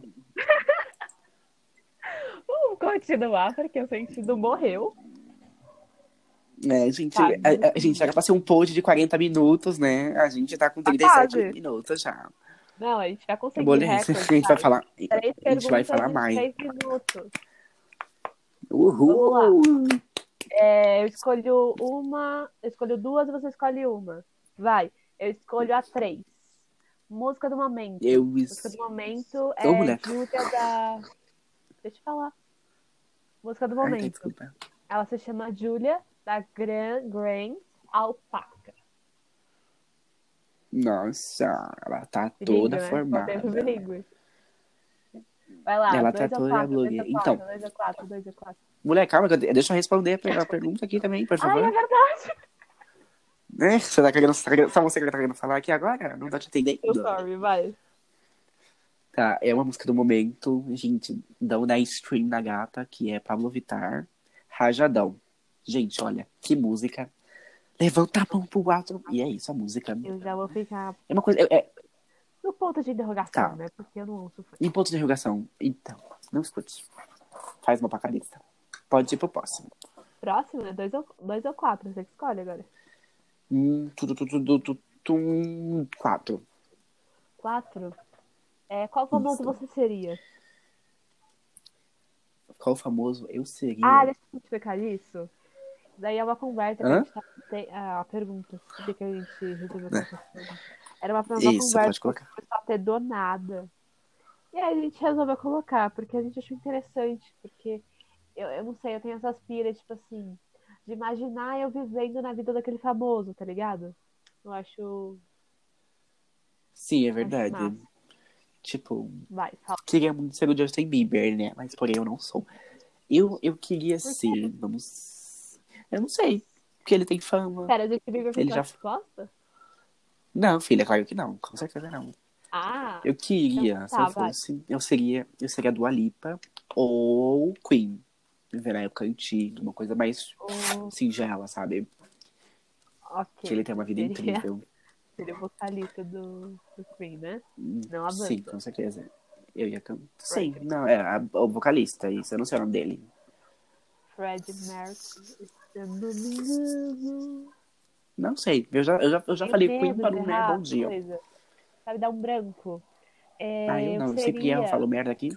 Vamos continuar, porque o sentido morreu. É, gente, Tá, a gente era pra ser um pod de 40 minutos, né? A gente tá com tá 37 quase. minutos já. Não, a gente vai É conseguir beleza. recorde, A gente vai vai. falar. Três A gente vai perguntas falar em mais. 3 minutos. Vamos lá. Uhul! Eu escolho duas e você escolhe uma. Vai. Eu escolho a três. Música do momento. Eu. Música do momento Ô, é mulher. Júlia da. Deixa eu falar. Música do Ai, tá, momento. desculpa. Ela se chama Júlia da Grand Alpaca. Nossa, ela tá toda Bilíngue, né? Botei pro formada. bilíngue. Vai lá, Ela tá dois ou toda quatro, dois ou blogueira. Então, quatro, dois ou quatro, dois ou quatro. mulher, calma, deixa eu responder a pergunta aqui também, por Ai, é favor. verdade. Né? Você tá querendo, só você que tá querendo falar aqui agora? Não tá te So entendendo? sorry, vai. Tá, é uma música do momento, gente, dão da stream da gata, que é Pablo Vittar, Rajadão. Gente, olha, que música. Levanta a mão pro alto. E é isso, a música. Eu já vou ficar É uma coisa. no ponto de interrogação, Tá, né? Porque eu não ouço funk. em ponto de interrogação. Então, não escute. Faz uma pacalista. Pode ir pro próximo. Próximo, né? Dois ou quatro, você que escolhe agora. Quatro. Quatro. Qual famoso Isso. você seria? Qual famoso eu Ah, seria? deixa eu explicar isso. Daí é uma conversa que a Hã? gente tá. A pergunta. Por que que a gente resolveu colocar essa pergunta? Era uma Isso, conversa pode que a gente colocar. começou a ter do nada. E aí a gente resolveu colocar, porque a gente achou interessante. Porque eu não sei, eu tenho essas piras, tipo assim, de imaginar eu vivendo na vida daquele famoso, tá ligado? Eu Sim, é acho verdade. massa. Tipo, Vai, fala. queria muito ser o Justin Bieber, né? Mas porém eu não sou. Eu queria Por quê? ser, vamos. Eu não sei. Porque ele tem fama. Pera, a gente vive com Ele sua já. resposta? Não, filha, claro que não. Com certeza não. Ah, Eu então queria, se eu tá, vai. fosse, eu seria a Dua Lipa ou Queen. Viver na época antiga, uma coisa mais O... singela, sabe? Que ele Ok, tem uma vida seria, incrível. seria o vocalista do Queen, né? Não a Sim, banda. com certeza. Eu ia cantar. Sim, Frederick. não, é o vocalista, isso, eu não sei o nome dele. Fred Mercury, se eu não me engano. Não sei, eu já Tenho falei Queen medo de para um, né? errar Bom as dia. coisas. Sabe, dar um branco. Ah, eu Eu não, eu sempre erro, seria. falo merda aqui.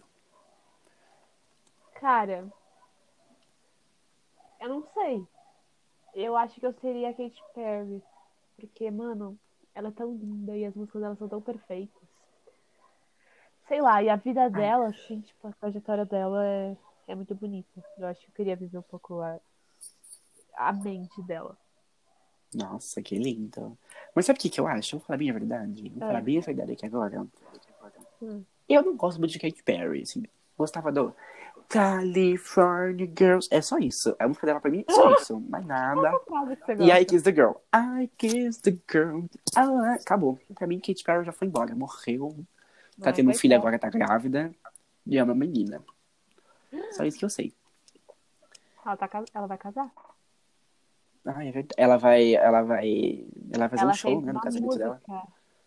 Cara, eu não sei. Eu acho que eu seria a Katy Perry. Porque, mano, ela é tão linda e as músicas dela são tão perfeitas. Sei lá, e a vida Ai, dela, assim, tipo, a trajetória dela é muito bonita. Eu acho que eu queria viver um pouco a mente dela. nossa, que lindo. Mas sabe o que que eu acho? Eu vou falar bem a verdade. Vou falar É. bem a verdade aqui agora. Hum. Eu não gosto muito de Katy Perry, assim. Gostava do California Girls. É só isso. A música dela pra mim é só isso. Mais Qual que é nada. a frase que você E I gosta? Kiss the Girl. I Kiss the Girl. Ah, acabou. Pra mim, Katy Perry já foi embora. Morreu. Tá Ai, tendo um filho coitada. agora, tá grávida. E é uma menina. Só isso que eu sei. Ela vai casar? Ah, é verdade. Ela vai fazer um Ela show, fez né, no uma casamento dela. música.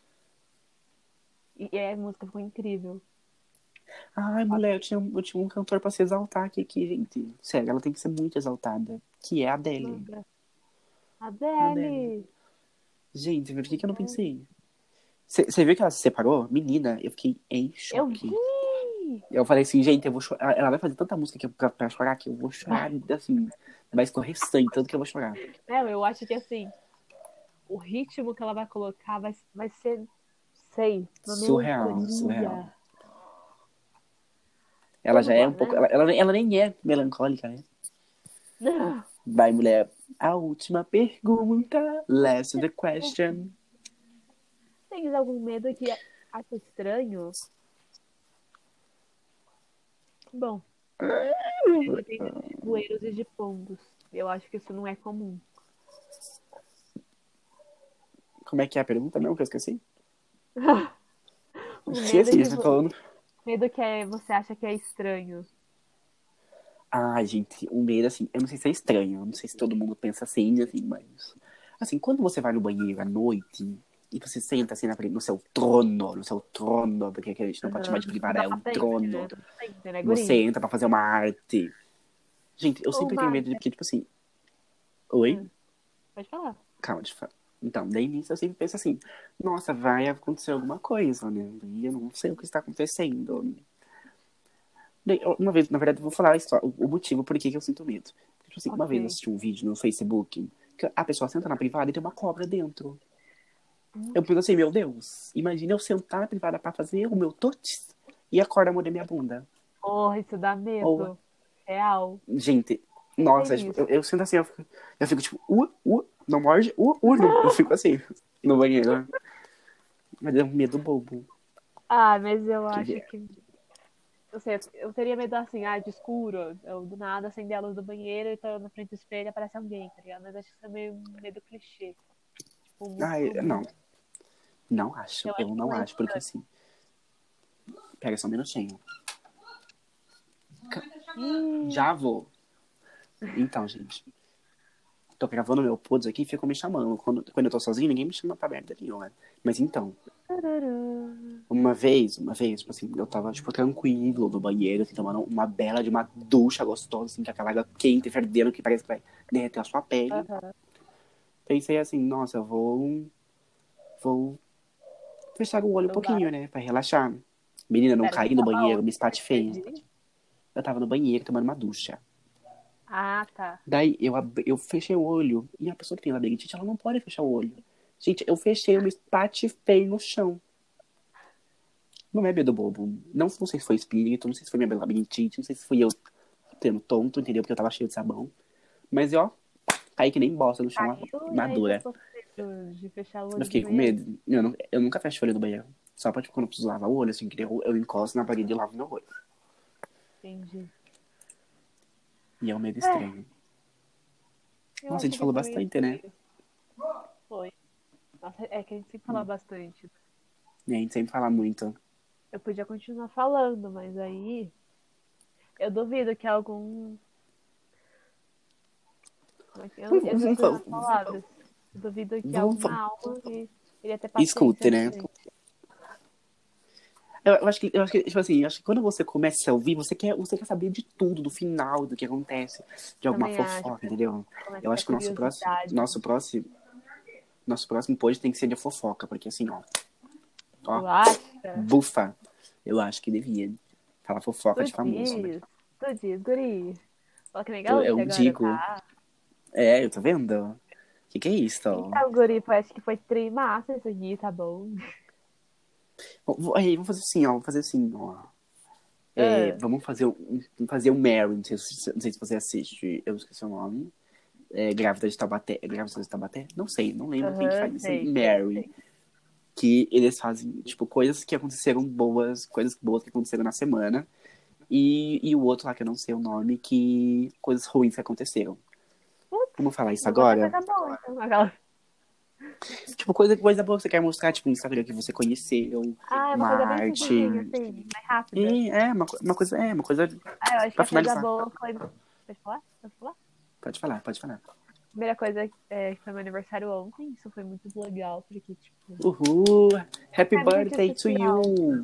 E a música ficou incrível. Ai, mulher, eu tinha um cantor pra se exaltar aqui, gente. Sério, ela tem que ser muito exaltada. Que é a Adele. Manda. A Adele. Adele! Gente, por que eu não Adele. pensei? Você viu que ela se separou? Menina, eu fiquei em Eu choque. vi! Eu falei assim, gente, eu vou chorar. Ela vai fazer tanta música pra chorar que eu vou chorar, assim. Vai escorrer sangue, tanto que eu vou chorar. Não, eu acho que assim, o ritmo que ela vai colocar vai ser, sei, uma Surreal, surreal. melancolia. Ela Vamos já é lá, um pouco. né? Ela nem é melancólica, né? Não. Vai, mulher. A última pergunta. Last the question. Tens algum medo que acha estranho? Bom, ele tem medo de bueiros e de pombos. Eu acho que isso não é comum. Como é que é a pergunta mesmo que eu esqueci? O medo Esqueci, que, você falando. medo que você acha que é estranho. Ai, gente, um medo assim. Eu não sei se é estranho. Eu não sei se todo mundo pensa assim, mas. Assim, quando você vai no banheiro à noite e você senta assim na frente, no seu trono, porque aqui a gente não pode chamar de No privada, da é um patente, trono. né? Da patente, né, Você guri? entra pra fazer uma arte. Gente, eu Ou sempre tenho uma... medo de, porque, tipo assim. Oi? Pode falar. Calma, deixa eu falar. Então, daí nisso eu sempre penso assim, nossa, vai acontecer alguma coisa, né? E eu não sei o que está acontecendo. Daí, uma vez, na verdade, eu vou falar o motivo por que eu sinto medo. Tipo assim, uma vez eu Ok. assisti um vídeo no Facebook que a pessoa senta na privada e tem uma cobra dentro. Eu penso assim, meu Deus, imagina eu sentar na privada pra fazer o meu totes e a corda morder minha bunda. Porra, isso dá Ou, medo. Real. gente, Pensei nossa, tipo, nisso. eu sinto assim, eu fico tipo, não morde, não. Eu fico assim, no banheiro. Mas é um medo bobo. Ah, mas eu acho Que que. Eu sei, eu teria medo assim, de escuro. Eu do nada acender a luz do banheiro e tô na frente do espelho e aparece alguém, tá ligado? Mas acho que isso é meio medo clichê. Tipo, muito ai, comum. não, não acho, Eu eu acho que não não é acho, porque estranho. assim, pega só um minutinho. Ih, Já vou. Então, gente, tô gravando meu pods aqui e ficam me chamando. Quando eu tô sozinho, ninguém me chama pra merda nenhuma. Mas então, tarará. uma vez, tipo assim, eu tava, tipo, tranquilo no banheiro, assim, tomando uma bela de uma ducha gostosa, assim, com aquela água quente, fervendo, que parece que vai derreter a sua pele. Aham. Pensei assim, nossa, eu vou fechar o olho um Eu lá. pouquinho, né, pra relaxar. Menina, não Pera, você caí no tava banheiro, onde? me Eu espatifei. perdi. Eu tava no banheiro tomando uma ducha. Ah, tá. Daí eu fechei o olho e a pessoa que tem labirintite, ela não pode fechar o olho. Gente, eu fechei, eu me espatifei no chão. Não é medo bobo. Não sei se foi espírito, não sei se foi minha labirintite, não sei se fui eu tendo tonto, entendeu? Porque eu tava cheio de sabão. Mas, ó, caí que nem bosta no chão, Caiu e aí você madura. ficou com medo de fechar o Eu olho de fiquei com banheiro? medo. Eu nunca fecho o olho do banheiro. Só pra, tipo, quando eu preciso lavar o olho, assim, que eu encosto na parede e lavo meu olho. Entendi. E é um medo É, estranho. eu Nossa, a acho gente que falou isso é meio bastante, né? estranho. Foi. Nossa, é que a gente sempre fala bastante. E a gente sempre fala muito. Eu podia continuar falando, mas aí eu duvido que algum. Como é que... Eu Vamos, esqueci as vamos, palavras. Eu duvido que vamos, alguma alma iria ter paciência escute, com né? isso. Eu acho que, tipo assim, eu acho que quando você começa a ouvir, você quer saber de tudo, do final, do que acontece, de alguma Também acho. fofoca, entendeu? Começa Eu a ter acho que o nosso próximo, curiosidade. nosso próximo, nosso próximo post tem que ser de fofoca, porque assim, ó, Tu acha? bufa, eu acho que devia falar fofoca Tu de famoso. diz. Tu diz, guri. Fala que nem Eu gaúcha agora, digo, tá? eu tô vendo? Que é isso? Então, Guripo, acho que foi trimassa isso aqui, tá bom? Aí, vamos fazer assim, ó. Vamos fazer assim, ó. Vamos fazer um Mary, não sei se você assiste. Eu esqueci o nome. Grávida de Taubaté. Grávida de Taubaté? Não sei, não lembro quem que faz isso aí. Sei. Mary. Que eles fazem, tipo, coisas que aconteceram boas, coisas boas que aconteceram na semana. E o outro lá, que eu não sei o nome, que coisas ruins que aconteceram. Putz, Vamos falar isso não vai ter agora? coisa boa, então. Aquela... Tipo, coisa boa que você quer mostrar, tipo, no Instagram que você conheceu, Ah, é uma uma coisa bem arte. simplesinha, assim, mais rápida. E uma coisa Ah, eu acho que pra a coisa finalizar. boa foi... Pode falar? Pode falar? Pode falar, pode falar. Primeira coisa que foi meu aniversário ontem, isso foi muito legal, porque, tipo, Uhul! Happy é muito birthday to especial. you!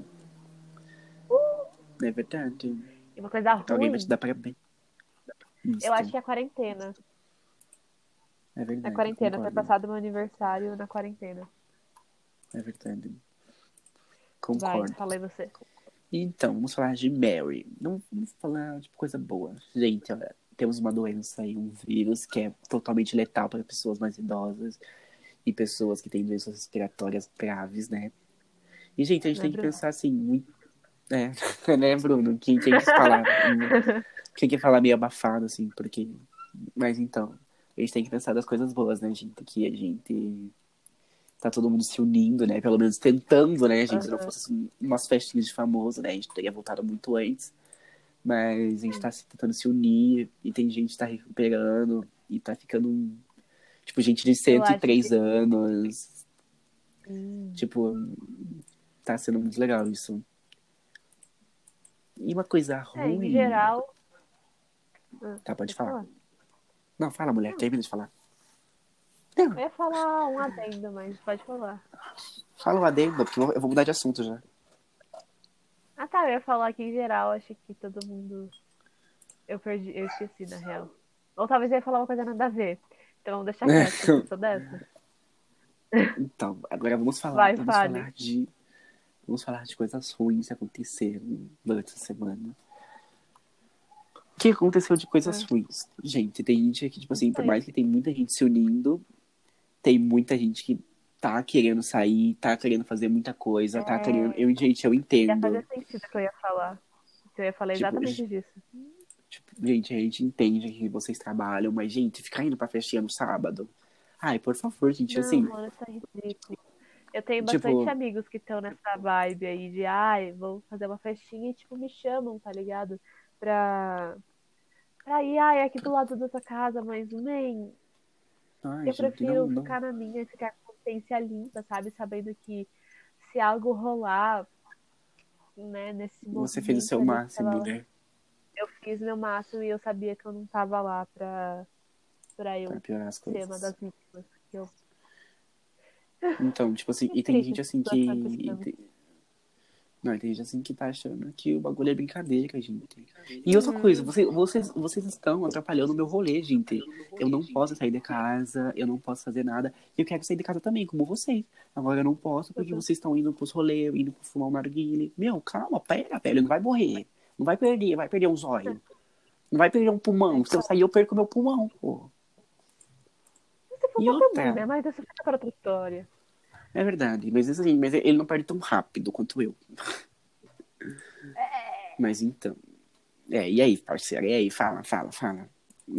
É verdade. E uma coisa Alguém vai te ruim, dar parabéns. eu acho Isto. que é a quarentena. É Na verdade, quarentena, ter concordo. passado meu aniversário na quarentena. É verdade. Vai, Concordo. fala aí você. Então, vamos falar de Mary. Não vamos falar de coisa boa. Gente, olha, temos uma doença aí, um vírus que é totalmente letal para pessoas mais idosas e pessoas que têm doenças respiratórias graves, né? E, gente, a gente Né, tem que Bruno? pensar assim, muito. Né, Bruno? Quem quis falar. Quem quer falar meio abafado, assim, porque. Mas então, a gente tem que pensar das coisas boas, né, gente? Que a gente tá todo mundo se unindo, né? Pelo menos tentando, né, gente? Se não fosse assim, umas festinhas de famoso, né? A gente teria voltado muito antes. Mas a gente tá tentando se unir e tem gente que tá recuperando e tá ficando. Tipo, gente de Eu cento e acho três que. anos. Hum. Tipo, tá sendo muito legal isso. E uma coisa Em ruim. geral. Tá, pode Pode falar. falar. Não, fala, mulher, Não, termina de falar. eu Não, ia falar um adendo, mas pode falar. fala o adendo, porque eu vou mudar de assunto já. Ah, tá, eu ia falar que em geral, acho que todo mundo. Eu esqueci, na real. Ou talvez eu ia falar uma coisa nada a ver. Então vamos deixar quieto, porque eu sou dessa. Então, agora vamos falar, Vai, fale. vamos falar de coisas ruins que aconteceram durante essa semana. O que aconteceu de coisas Ah, ruins? Gente, tem gente que, tipo não assim, por sei. mais que tem muita gente se unindo, tem muita gente que tá querendo sair, tá querendo fazer muita coisa, tá querendo. É, Gente, eu ia fazer entendo. sentido o que eu ia falar. Que eu ia falar Tipo, exatamente disso. gente, a gente entende que vocês trabalham, mas, gente, ficar indo pra festinha no sábado. Ai, por favor, gente, Não, assim, mano, isso é ridículo. Eu tenho bastante tipo, amigos que estão nessa vibe aí de, ai, vou fazer uma festinha e, tipo, me chamam, tá ligado? Pra, pra ir, ai, aqui do lado da tua casa, mas, man, ai, eu gente, não, prefiro não. ficar na minha e ficar com consciência limpa, sabe? Sabendo que se algo rolar, né, nesse Você fez o movimento seu ali que máximo, tava, né? eu fiz meu máximo e eu sabia que eu não tava lá pra Pra eu piorar as ser uma coisas. das vítimas. Que eu... Então, tipo assim, Que e tem triste gente essa assim situação que que. estamos. Não, e tem gente assim que tá achando que o bagulho é brincadeira, gente. E outra coisa, Uhum. vocês estão atrapalhando o meu rolê, gente. Eu não posso sair de casa, eu não posso fazer nada. E eu quero sair de casa também, como vocês. Agora eu não posso porque Uhum. vocês estão indo pros rolês, indo pro fumar um narguile. Meu, calma, pera, velho, não vai morrer. Não vai perder um zóio. Não vai perder um É pulmão. Se eu claro. sair, eu perco meu pulmão, pô. Se for E pra tua outra, mãe, né? Mas essa fica para outra história. é verdade, mas assim, mas ele não perde tão rápido quanto eu. Mas então. E aí, parceiro? E aí, fala, fala, fala.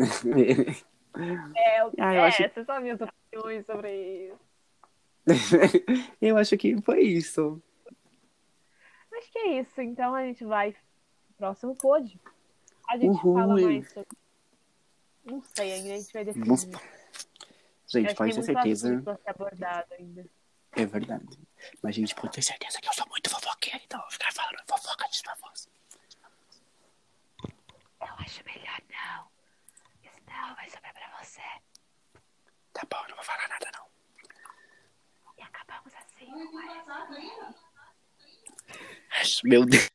Eu acho. Essas são as minhas opiniões sobre isso. Eu acho que foi isso. Acho que é isso. Então a gente vai pro próximo pod. A gente fala Uhul. mais sobre. Não sei ainda, a gente vai Vamos... definir. Eu Gente, acho que pode tem ter muito assunto certeza. a ser abordado ainda. É verdade. Mas, gente, pode ter certeza que eu sou muito fofoqueiro, então eu vou ficar falando fofoca de voz. Eu acho melhor não. Senão vai sobrar pra você. Tá bom, eu não vou falar nada, não. E acabamos assim com essa. Meu Deus.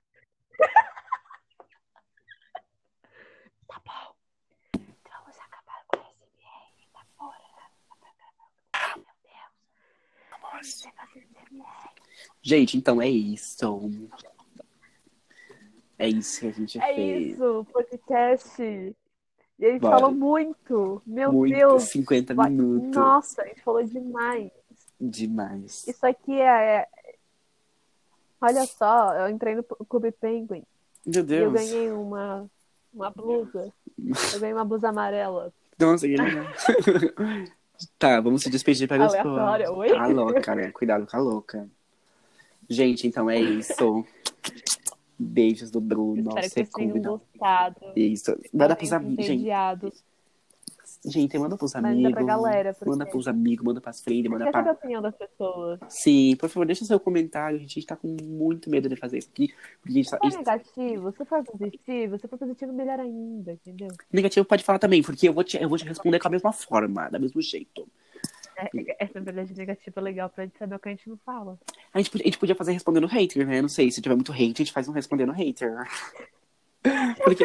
Tá bom. Então vamos acabar com esse BR. Tá fora. Meu Deus. Você fazer Gente, então é isso. É isso que a gente É fez. isso, podcast. E a gente Bora. falou muito. Meu Muito, Deus. 50 Vai- minutos. Nossa, a gente falou demais. Demais. Isso aqui é. Olha só, eu entrei no Clube Penguin Meu e eu Deus. ganhei uma blusa. Eu ganhei uma blusa amarela. Nossa, que legal. Tá, vamos se despedir para os Aleatória, oi? Tá louca, né? Cuidado com a louca. Gente, então é isso. Beijos do Bruno. Espero que vocês tenham Secunda. gostado. Isso. Não Manda pros tenham se amigos, gente. entediado. Gente, manda pros Manda amigos. pra galera, porque- Manda pros amigos, manda pras friends, manda Quer saber a pra. opinião das pessoas? Sim, por favor, deixa seu comentário. A gente tá com muito medo de fazer isso aqui. Porque a gente Se for negativo, se for positivo, melhor ainda, entendeu? Negativo pode falar também, porque eu vou te responder com a mesma forma, do mesmo jeito. Essa verdade negativa é legal pra gente saber o que a gente não fala. A gente podia fazer respondendo hater, né? Não sei, se tiver muito hate, a gente faz um respondendo hater. Porque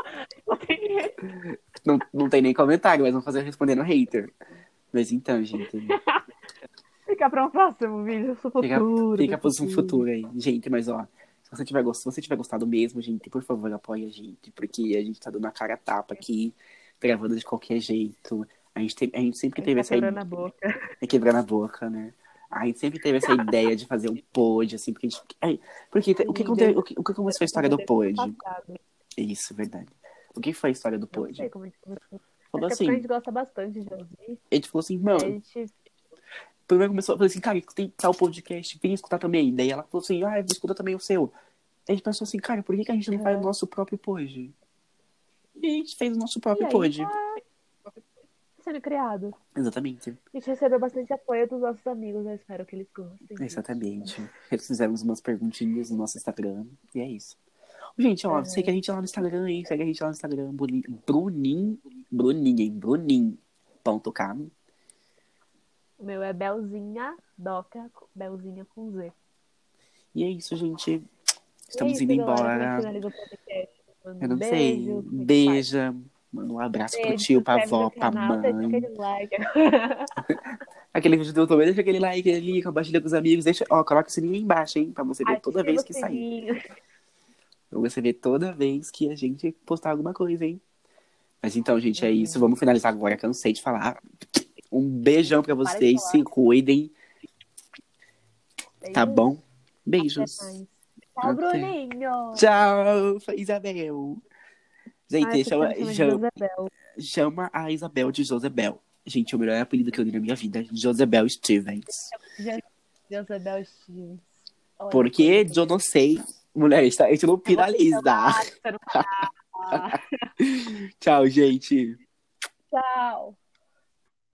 não tem nem comentário, mas vamos fazer respondendo hater. Mas então, gente. Fica pra um próximo vídeo, pro futuro. Fica pro futuro aí. Gente, mas ó, se você tiver gostado mesmo, gente, por favor, apoie a gente. Porque a gente tá dando a cara a tapa aqui, gravando de qualquer jeito. A gente sempre teve essa Quebrando a boca. É quebrando a boca, né? A gente sempre teve essa ideia de fazer um pod, assim, porque a gente. Porque o que começou a história do pod? Isso, verdade. O que foi a história do Não pod? sei como a gente começou. Falou Acho que é porque a assim, gente gosta bastante de ouvir. a gente falou assim, A mano, gente primeiro começou a falar assim, cara, tem tal podcast, vem escutar também. Daí ela falou assim, escuta também o seu. A gente pensou assim, cara, por que a gente não faz o nosso próprio pod? E a gente fez o nosso próprio pod. tá sendo criado. Exatamente. A gente recebeu bastante apoio dos nossos amigos. Eu espero que eles gostem. Exatamente. Eles fizemos umas perguntinhas no nosso Instagram. E é isso. Gente, ó, segue a gente lá no Instagram, hein? Segue a gente lá no Instagram. Brunin.k. O meu é Belzinha Doca, Belzinha com Z. E é isso, gente. Estamos e é isso, indo galera. embora. Finaliza o podcast. Manda Eu não beijo, sei. como é que faz? Beija. Manda um abraço pro Beijo, tio, pra se inscreve avó, no pra canal, deixa mãe. aquele like. Aquele vídeo do YouTube, deixa aquele like ali, compartilha com os amigos. Deixa, ó, coloca o sininho aí embaixo, hein? Pra você ver toda vez que sair. Pra você ver toda vez que a gente postar alguma coisa, hein? Mas então, gente, é isso. Vamos finalizar agora. Cansei de falar. Um beijão pra vocês. Se cuidem. Tá bom? Beijos. Tchau, Bruninho. Tchau, Isabel. Gente, Josebel. chama a Isabel de Josebel. Gente, o melhor apelido que eu dei na minha vida. Josebel Stevens. Josebel Stevens. Porque eu não sei. Mulher, a gente não finaliza. Tchau, gente. Tchau.